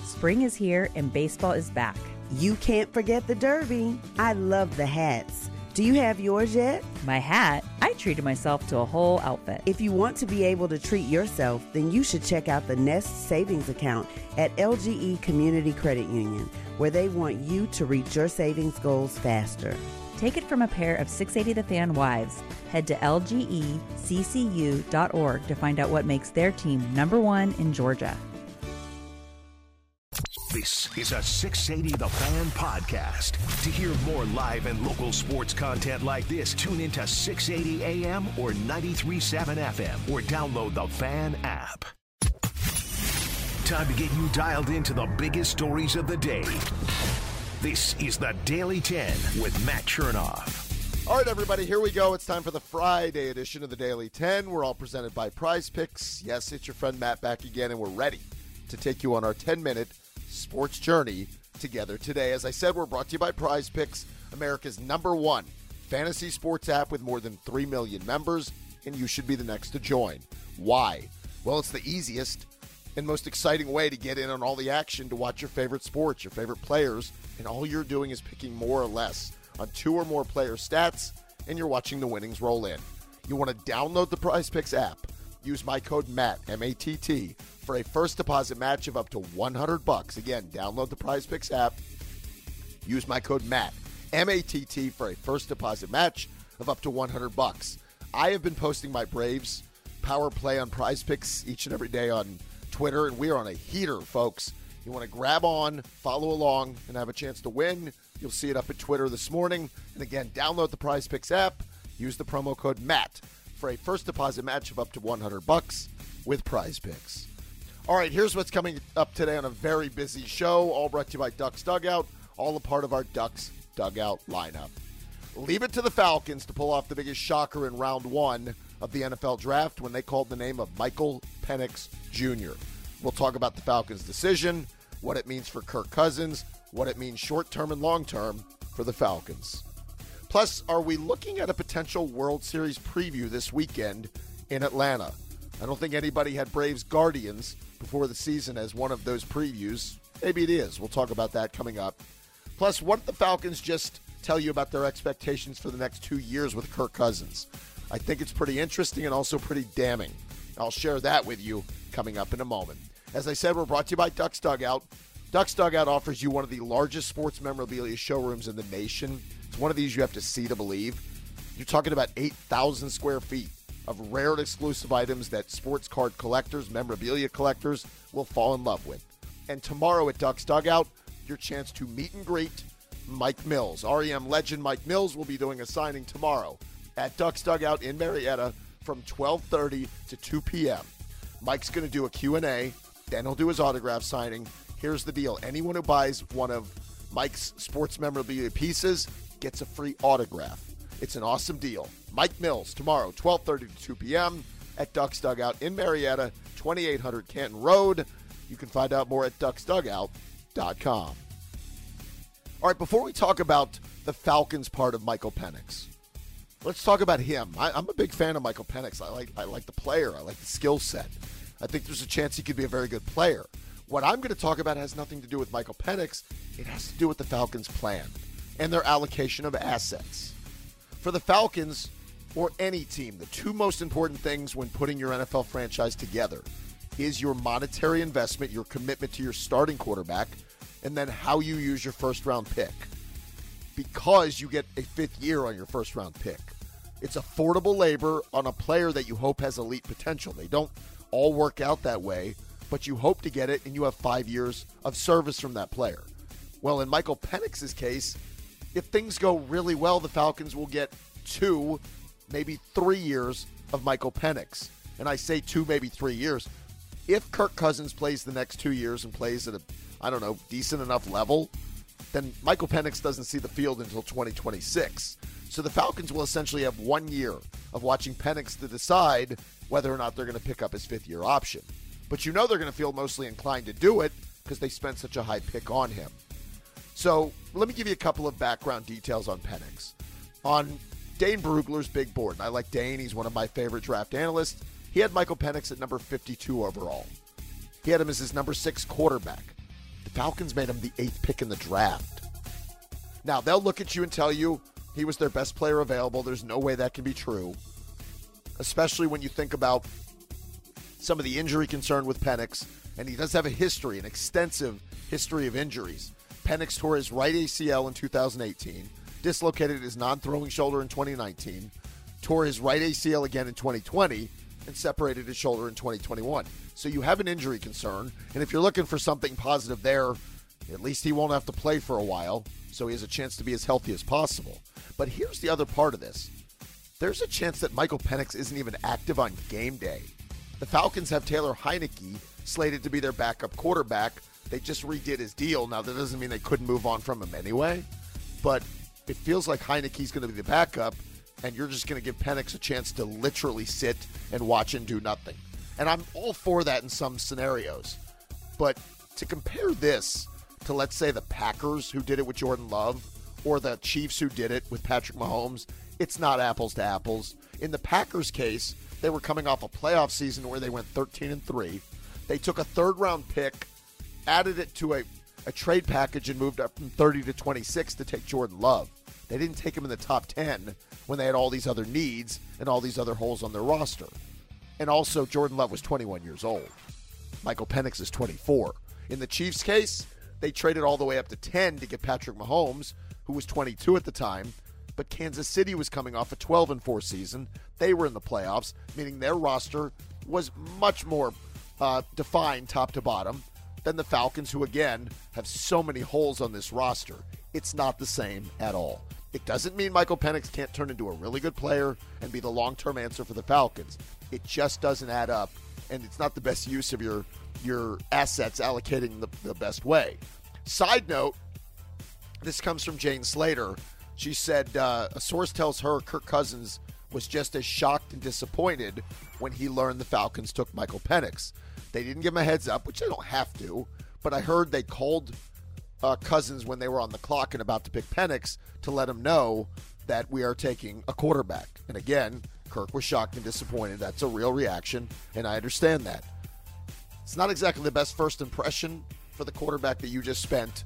Spring is here and baseball is back. You can't forget the Derby. I love the hats. Do you have yours yet? My hat? I treated myself to a whole outfit. If you want to be able to treat yourself, then you should check out the Nest Savings Account at LGE Community Credit Union, where they want you to reach your savings goals faster. Take it from a pair of 680 The Fan wives. Head to lgeccu.org to find out what makes their team #1 in Georgia. This is a 680 The Fan podcast. To hear more live and local sports content like this, tune into 680 AM or 93.7 FM or download the Fan app. Time to get you dialed into the biggest stories of the day. This is the Daily 10 with Matt Chernoff. All right, everybody, here we go. It's time for the Friday edition of the Daily 10. We're all presented by Prize Picks. Yes, it's your friend Matt back again, and we're ready to take you on our 10-minute sports journey together today. As I said, we're brought to you by Prize Picks, America's #1 fantasy sports app with more than 3 million members, and you should be the next to join. Why? Well, it's the easiest and most exciting way to get in on all the action, to watch your favorite sports, your favorite players, and all you're doing is picking more or less on 2 or more player stats, and you're watching the winnings roll in. You want to download the Prize Picks app. Use my code MATT, M-A-T-T, for a first deposit match of up to $100. Again, download the Prize Picks app. Use my code MATT, M-A-T-T, for a first deposit match of up to $100. I have been posting my Braves power play on Prize Picks each and every day on Twitter, and we are on a heater, folks. You want to grab on, follow along, and have a chance to win. You'll see it up at Twitter this morning. And again, download the Prize Picks app. Use the promo code MATT for a first deposit match of up to $100 with Prize Picks. All right, here's what's coming up today on a very busy show, all brought to you by Ducks Dugout, all a part of our Ducks Dugout lineup. Leave it to the Falcons to pull off the biggest shocker in round 1 of the NFL draft when they called the name of Michael Penix Jr. We'll talk about the Falcons' decision, what it means for Kirk Cousins, what it means short-term and long-term for the Falcons. Plus, are we looking at a potential World Series preview this weekend in Atlanta? I don't think anybody had Braves Guardians before the season as one of those previews. Maybe it is. We'll talk about that coming up. Plus, what did the Falcons just tell you about their expectations for the next 2 years with Kirk Cousins? I think it's pretty interesting and also pretty damning. I'll share that with you coming up in a moment. As I said, we're brought to you by Ducks Dugout. Ducks Dugout offers you one of the largest sports memorabilia showrooms in the nation. It's one of these you have to see to believe. You're talking about 8,000 square feet of rare and exclusive items that sports card collectors, memorabilia collectors will fall in love with. And tomorrow at Ducks Dugout, your chance to meet and greet Mike Mills. REM legend Mike Mills will be doing a signing tomorrow at Ducks Dugout in Marietta from 12:30 to 2 p.m. Mike's going to do a Q&A, then he'll do his autograph signing. Here's the deal. Anyone who buys one of Mike's sports memorabilia pieces gets a free autograph. It's an awesome deal. Mike Mills, tomorrow, 12:30 to 2 p.m. at Ducks Dugout in Marietta, 2800 Canton Road. You can find out more at ducksdugout.com. All right, before we talk about the Falcons part of Michael Penix, let's talk about him. I'm a big fan of Michael Penix. I like the player. I like the skill set. I think there's a chance he could be a very good player. What I'm going to talk about has nothing to do with Michael Penix. It has to do with the Falcons' plan and their allocation of assets. For the Falcons, or any team, the 2 most important things when putting your NFL franchise together is your monetary investment, your commitment to your starting quarterback, and then how you use your first-round pick. Because you get a 5th year on your first-round pick. It's affordable labor on a player that you hope has elite potential. They don't all work out that way, but you hope to get it, and you have 5 years of service from that player. Well, in Michael Penix's case, if things go really well, the Falcons will get 2, maybe 3 years of Michael Penix. And I say 2, maybe 3 years. If Kirk Cousins plays the next 2 years and plays at a, decent enough level, then Michael Penix doesn't see the field until 2026. So the Falcons will essentially have 1 year of watching Penix to decide whether or not they're going to pick up his 5th-year option. But they're going to feel mostly inclined to do it because they spent such a high pick on him. So let me give you a couple of background details on Penix. On Dane Brugler's big board, and I like Dane, he's one of my favorite draft analysts, he had Michael Penix at number 52 overall. He had him as his number 6 quarterback. The The Falcons made him the 8th pick in the draft. Now, they'll look at you and tell you he was their best player available. There's no way that can be true, especially when you think about some of the injury concern with Penix, and he does have a history, an extensive history of injuries. Penix tore his right ACL in 2018, dislocated his non-throwing shoulder in 2019, tore his right ACL again in 2020, and separated his shoulder in 2021. So you have an injury concern, and if you're looking for something positive there, at least he won't have to play for a while, so he has a chance to be as healthy as possible. But here's the other part of this. There's a chance that Michael Penix isn't even active on game day. The Falcons have Taylor Heineke slated to be their backup quarterback. They just redid his deal. Now, that doesn't mean they couldn't move on from him anyway, but it feels like Heineke's going to be the backup, and you're just going to give Penix a chance to literally sit and watch and do nothing. And I'm all for that in some scenarios. But to compare this to, let's say, the Packers who did it with Jordan Love or the Chiefs who did it with Patrick Mahomes, it's not apples to apples. In the Packers case, they were coming off a playoff season where they went 13-3. They took a third-round pick, added it to a trade package, and moved up from 30 to 26 to take Jordan Love. They didn't take him in the top 10 when they had all these other needs and all these other holes on their roster. And also, Jordan Love was 21 years old. Michael Penix is 24. In the Chiefs' case, they traded all the way up to 10 to get Patrick Mahomes, who was 22 at the time. But Kansas City was coming off a 12-4 season. They were in the playoffs, meaning their roster was much more defined top to bottom than the Falcons, who, again, have so many holes on this roster. It's not the same at all. It doesn't mean Michael Penix can't turn into a really good player and be the long-term answer for the Falcons. It just doesn't add up, and it's not the best use of your assets allocating the best way. Side note, this comes from Jane Slater. She said a source tells her Kirk Cousins was just as shocked and disappointed when he learned the Falcons took Michael Penix. They didn't give him a heads up, which they don't have to, but I heard they called Cousins when they were on the clock and about to pick Penix to let him know that we are taking a quarterback. And again, Kirk was shocked and disappointed. That's a real reaction, and I understand that. It's not exactly the best first impression for the quarterback that you just spent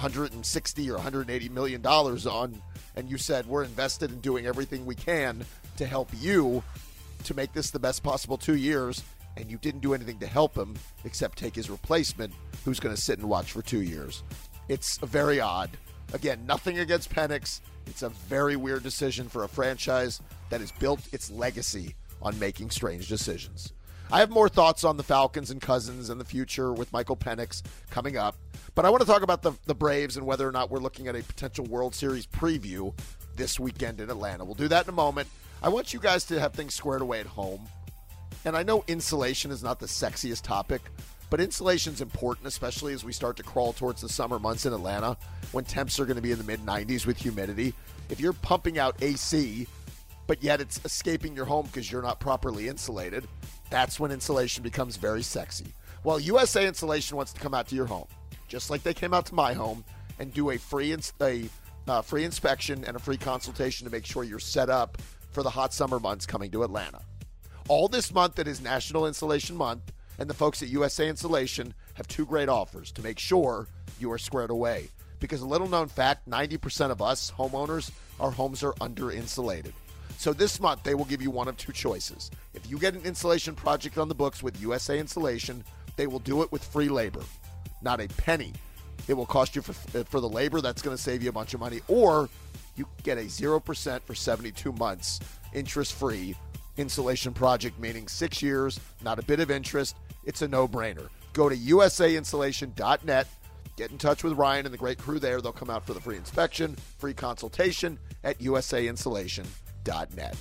$160 or $180 million on, and you said we're invested in doing everything we can to help you to make this the best possible 2 years, and you didn't do anything to help him except take his replacement, who's going to sit and watch for 2 years. It's very odd. Again, nothing against Penix. It's a very weird decision for a franchise that has built its legacy on making strange decisions. I have more thoughts on the Falcons and Cousins and the future with Michael Penix coming up, but I want to talk about the Braves and whether or not we're looking at a potential World Series preview this weekend in Atlanta. We'll do that in a moment. I want you guys to have things squared away at home. And I know insulation is not the sexiest topic, but insulation is important, especially as we start to crawl towards the summer months in Atlanta when temps are going to be in the mid-90s with humidity. If you're pumping out AC, but yet it's escaping your home because you're not properly insulated, that's when insulation becomes very sexy. Well, USA Insulation wants to come out to your home, just like they came out to my home, and do a free inspection and a free consultation to make sure you're set up for the hot summer months coming to Atlanta. All this month, it is National Insulation Month, and the folks at USA Insulation have two great offers to make sure you are squared away. Because a little known fact, 90% of us homeowners, our homes are under-insulated. So this month, they will give you one of two choices. If you get an insulation project on the books with USA Insulation, they will do it with free labor. Not a penny. It will cost you for the labor. That's going to save you a bunch of money. Or you get a 0% for 72 months, interest-free insulation project, meaning 6 years, not a bit of interest. It's a no-brainer. Go to usainsulation.net. Get in touch with Ryan and the great crew there. They'll come out for the free inspection, free consultation at usainsulation.net.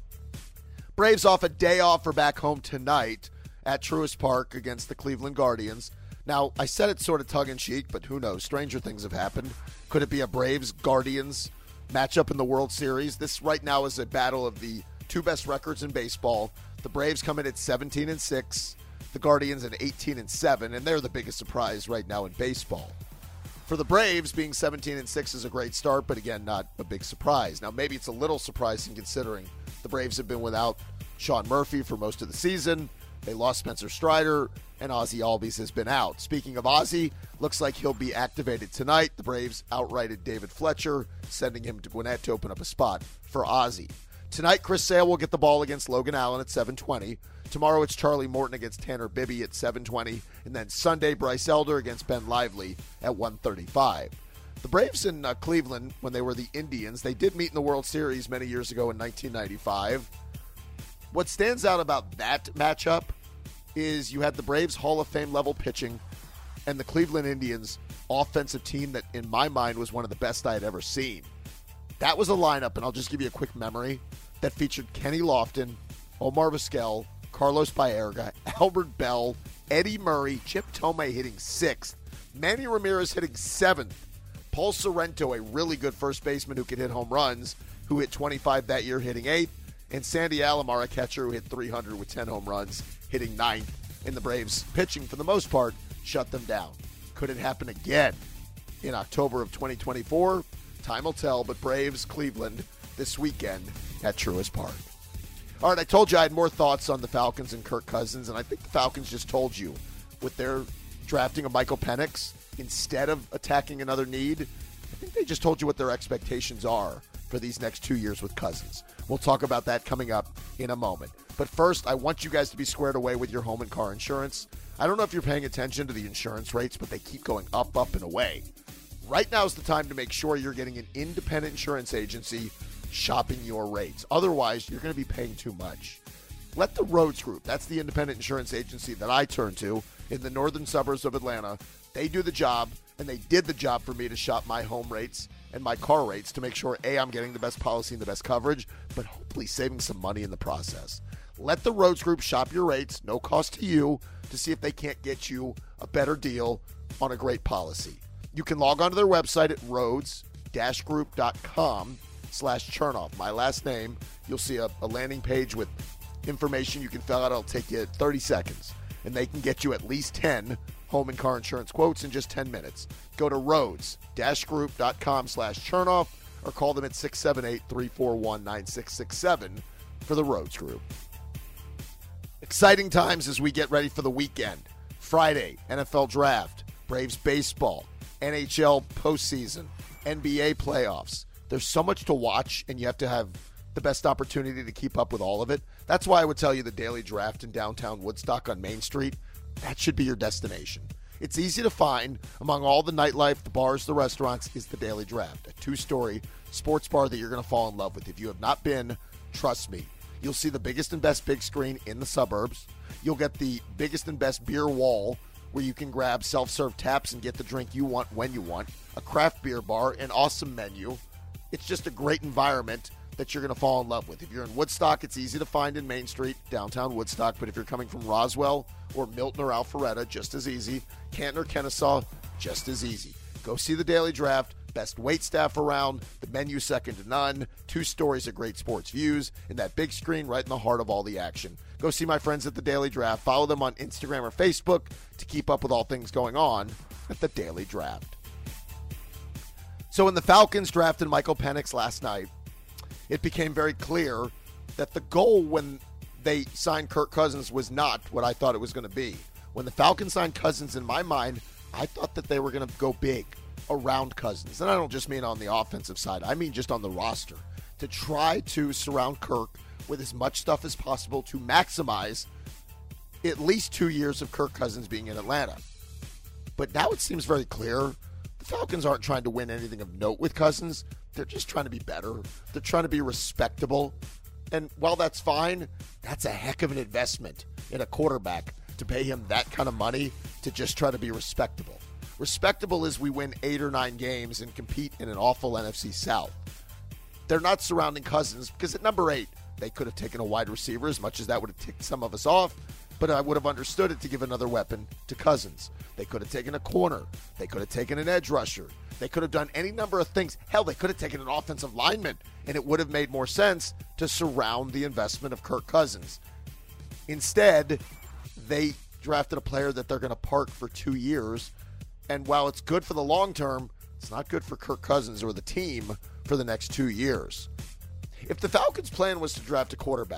Braves off a day off for back home tonight at Truist Park against the Cleveland Guardians. Now, I said it sort of tongue-in-cheek, but who knows? Stranger things have happened. Could it be a Braves-Guardians matchup in the World Series? This right now is a battle of the two best records in baseball. The Braves come in at 17-6, the Guardians at 18-7, and they're the biggest surprise right now in baseball. For the Braves, being 17-6 is a great start, but again, not a big surprise. Now, maybe it's a little surprising considering the Braves have been without Sean Murphy for most of the season. They lost Spencer Strider, and Ozzie Albies has been out. Speaking of Ozzie, looks like he'll be activated tonight. The Braves outrighted David Fletcher, sending him to Gwinnett to open up a spot for Ozzie. Tonight, Chris Sale will get the ball against Logan Allen at 7:20. Tomorrow, it's Charlie Morton against Tanner Bibby at 7:20. And then Sunday, Bryce Elder against Ben Lively at 1:35. The Braves in Cleveland, when they were the Indians, they did meet in the World Series many years ago in 1995. What stands out about that matchup is you had the Braves Hall of Fame level pitching and the Cleveland Indians offensive team that, in my mind, was one of the best I had ever seen. That was a lineup, and I'll just give you a quick memory, that featured Kenny Lofton, Omar Vizquel, Carlos Baerga, Albert Bell, Eddie Murray, Chip Tomei hitting 6th, Manny Ramirez hitting 7th, Paul Sorrento, a really good first baseman who could hit home runs, who hit 25 that year, hitting 8th, and Sandy Alomar, a catcher who hit 300 with 10 home runs, hitting 9th. And the Braves pitching, for the most part, shut them down. Could it happen again in October of 2024? Time will tell, but Braves Cleveland this weekend at Truist Park. All right, I told you I had more thoughts on the Falcons and Kirk Cousins, and I think the Falcons just told you with their drafting of Michael Penix instead of attacking another need. I think they just told you what their expectations are for these next 2 years with Cousins. We'll talk about that coming up in a moment. But first, I want you guys to be squared away with your home and car insurance. I don't know if you're paying attention to the insurance rates, but they keep going up, and away. Right now is the time to make sure you're getting an independent insurance agency shopping your rates. Otherwise, you're going to be paying too much. Let the Rhodes Group, that's the independent insurance agency that I turn to in the northern suburbs of Atlanta, they do the job, and they did the job for me to shop my home rates and my car rates to make sure, A, I'm getting the best policy and the best coverage, but hopefully saving some money in the process. Let the Rhodes Group shop your rates, no cost to you, to see if they can't get you a better deal on a great policy. You can log on to their website at rhodes-group.com/Chernoff. My last name. You'll see a landing page with information you can fill out. It'll take you 30 seconds. And they can get you at least 10 home and car insurance quotes in just 10 minutes. Go to rhodes-group.com/Chernoff or call them at 678-341-9667 for the Rhodes Group. Exciting times as we get ready for the weekend. Friday, NFL Draft, Braves baseball, NHL postseason, NBA playoffs. There's so much to watch, and you have to have the best opportunity to keep up with all of it. That's why I would tell you the Daily Draft in downtown Woodstock on Main Street, that should be your destination. It's easy to find. Among all the nightlife, the bars, the restaurants, is the Daily Draft, a 2-story sports bar that you're going to fall in love with. If you have not been, trust me. You'll see the biggest and best big screen in the suburbs. You'll get the biggest and best beer wall where you can grab self-serve taps and get the drink you want when you want, a craft beer bar, an awesome menu. It's just a great environment that you're going to fall in love with. If you're in Woodstock, it's easy to find in Main Street, downtown Woodstock. But if you're coming from Roswell or Milton or Alpharetta, just as easy. Canton or Kennesaw, just as easy. Go see the Daily Draft. Best wait staff around, the menu second to none, 2 stories of great sports views, and that big screen right in the heart of all the action. Go see my friends at the Daily Draft. Follow them on Instagram or Facebook to keep up with all things going on at the Daily Draft. So when the Falcons drafted Michael Penix last night, it became very clear that the goal when they signed Kirk Cousins was not what I thought it was going to be. When the Falcons signed Cousins, in my mind, I thought that they were going to go big around Cousins. And I don't just mean on the offensive side. I mean just on the roster. To try to surround Kirk with as much stuff as possible to maximize at least 2 years of Kirk Cousins being in Atlanta. But now it seems very clear the Falcons aren't trying to win anything of note with Cousins. They're just trying to be better. They're trying to be respectable. And while that's fine, that's a heck of an investment in a quarterback to pay him that kind of money to just try to be respectable. Respectable is we win 8 or 9 games and compete in an awful NFC South. They're not surrounding Cousins because at number 8, they could have taken a wide receiver, as much as that would have ticked some of us off, but I would have understood it to give another weapon to Cousins. They could have taken a corner. They could have taken an edge rusher. They could have done any number of things. Hell, they could have taken an offensive lineman, and it would have made more sense to surround the investment of Kirk Cousins. Instead, they drafted a player that they're going to park for 2 years. And while it's good for the long term, it's not good for Kirk Cousins or the team for the next 2 years. If the Falcons' plan was to draft a quarterback,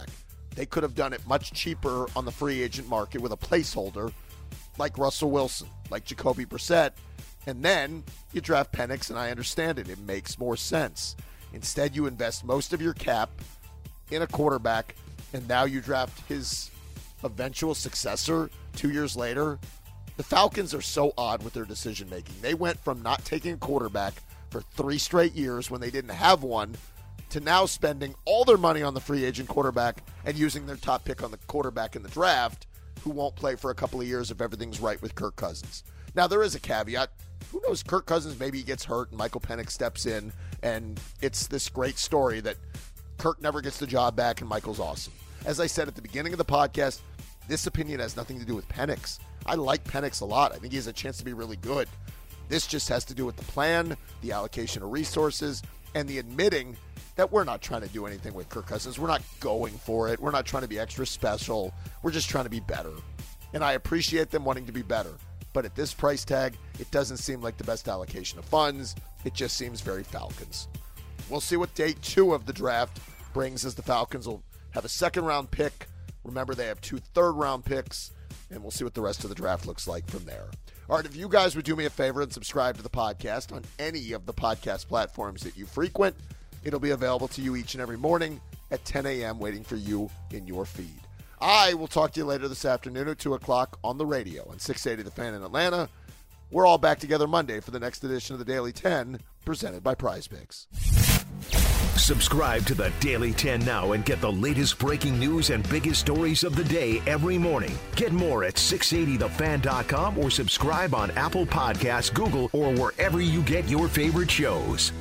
They could have done it much cheaper on the free agent market with a placeholder like Russell Wilson, like Jacoby Brissett, and then you draft Penix, and I understand it. It makes more sense. Instead, you invest most of your cap in a quarterback, and now you draft his eventual successor 2 years later. The Falcons are so odd with their decision-making. They went from not taking a quarterback for 3 straight years when they didn't have one to now spending all their money on the free agent quarterback and using their top pick on the quarterback in the draft, who won't play for a couple of years if everything's right with Kirk Cousins. Now, there is a caveat. Who knows? Kirk Cousins, maybe he gets hurt and Michael Penix steps in, and it's this great story that Kirk never gets the job back and Michael's awesome. As I said at the beginning of the podcast, this opinion has nothing to do with Penix. I like Penix a lot. I think he has a chance to be really good. This just has to do with the plan, the allocation of resources, and the admitting that we're not trying to do anything with Kirk Cousins. We're not going for it. We're not trying to be extra special. We're just trying to be better. And I appreciate them wanting to be better. But at this price tag, it doesn't seem like the best allocation of funds. It just seems very Falcons. We'll see what day 2 of the draft brings, as the Falcons will have a second-round pick. Remember, they have 2 third-round picks, and we'll see what the rest of the draft looks like from there. All right, if you guys would do me a favor and subscribe to the podcast on any of the podcast platforms that you frequent, it'll be available to you each and every morning at 10 a.m. waiting for you in your feed. I will talk to you later this afternoon at 2 o'clock on the radio on 680 The Fan in Atlanta. We're all back together Monday for the next edition of the Daily 10, presented by Prize Picks. Subscribe to the Daily 10 now and get the latest breaking news and biggest stories of the day every morning. Get more at 680thefan.com or subscribe on Apple Podcasts, Google, or wherever you get your favorite shows.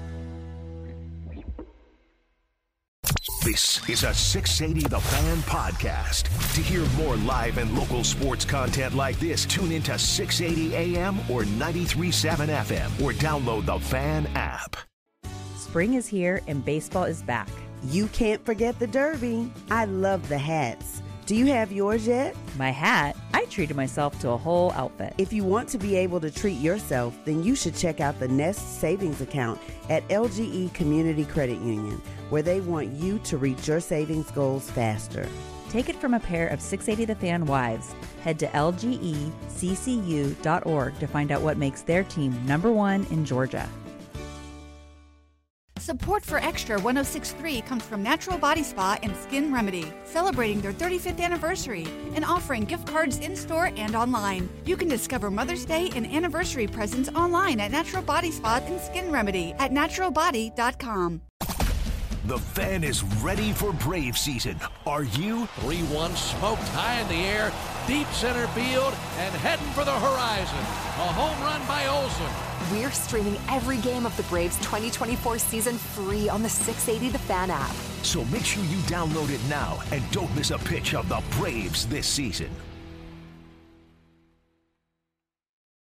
This is a 680 The Fan podcast. To hear more live and local sports content like this, tune into 680 AM or 93.7 FM or download the Fan app. Spring is here and baseball is back. You can't forget the Derby. I love the hats. Do you have yours yet? My hat? I treated myself to a whole outfit. If you want to be able to treat yourself, then you should check out the Nest Savings Account at LGE Community Credit Union, where they want you to reach your savings goals faster. Take it from a pair of 680 The Fan wives. Head to lgeccu.org to find out what makes their team #1 in Georgia. Support for Extra 106.3 comes from Natural Body Spa and Skin Remedy, celebrating their 35th anniversary and offering gift cards in-store and online. You can discover Mother's Day and anniversary presents online at Natural Body Spa and Skin Remedy at naturalbody.com. The Fan is ready for Brave season. Are you? 3-1 smoked high in the air, deep center field, and heading for the horizon. A home run by Olsen. We're streaming every game of the Braves 2024 season free on the 680 The Fan app. So make sure you download it now and don't miss a pitch of the Braves this season.